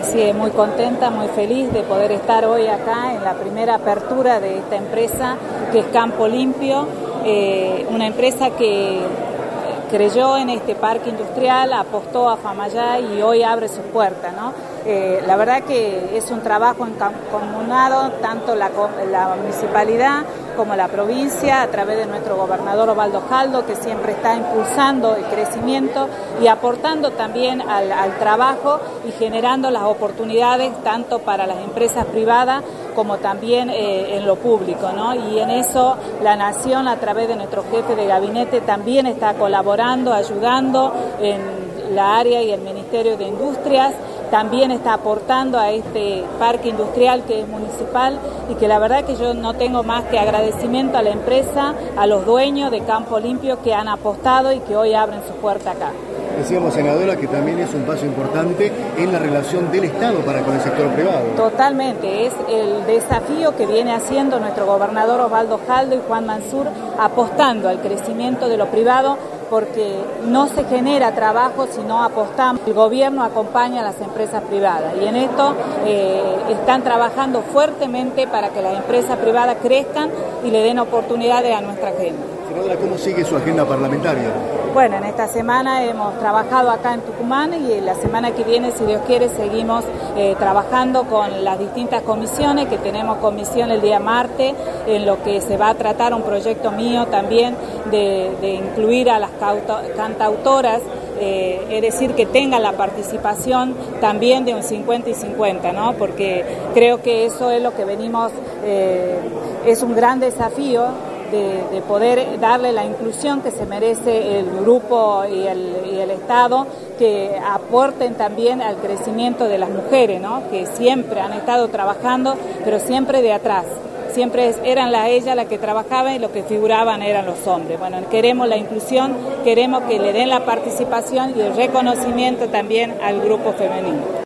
Sí, muy contenta, muy feliz de poder estar hoy acá en la primera apertura de esta empresa que es Campo Limpio, una empresa que creyó en este parque industrial, apostó a Famayá y hoy abre sus puertas, ¿no? La verdad que es un trabajo encomunado, tanto la municipalidad como la provincia, a través de nuestro gobernador Osvaldo Jaldo, que siempre está impulsando el crecimiento y aportando también al trabajo y generando las oportunidades tanto para las empresas privadas como también en lo público, ¿no? Y en eso la Nación, a través de nuestro jefe de gabinete, también está colaborando, ayudando en la área y el Ministerio de Industrias. También está aportando a este parque industrial que es municipal y que la verdad que yo no tengo más que agradecimiento a la empresa, a los dueños de Campo Limpio que han apostado y que hoy abren su puerta acá. Decíamos, senadora, que también es un paso importante en la relación del Estado para con el sector privado. Totalmente, es el desafío que viene haciendo nuestro gobernador Osvaldo Jaldo y Juan Mansur, apostando al crecimiento de lo privado, porque no se genera trabajo si no apostamos. El gobierno acompaña a las empresas privadas y en esto están trabajando fuertemente para que las empresas privadas crezcan y le den oportunidades a nuestra gente. Senadora, ¿cómo sigue su agenda parlamentaria? Bueno, en esta semana hemos trabajado acá en Tucumán y la semana que viene, si Dios quiere, seguimos trabajando con las distintas comisiones, que tenemos comisión el día martes, en lo que se va a tratar un proyecto mío también de incluir a las cantautoras, es decir, que tengan la participación también de un 50 y 50, ¿no? Porque creo que eso es lo que venimos, es un gran desafío de poder darle la inclusión que se merece el grupo y el Estado, que aporten también al crecimiento de las mujeres, ¿no? Que siempre han estado trabajando, pero siempre de atrás. Siempre eran ellas las que trabajaban y los que figuraban eran los hombres. Bueno, queremos la inclusión, queremos que le den la participación y el reconocimiento también al grupo femenino.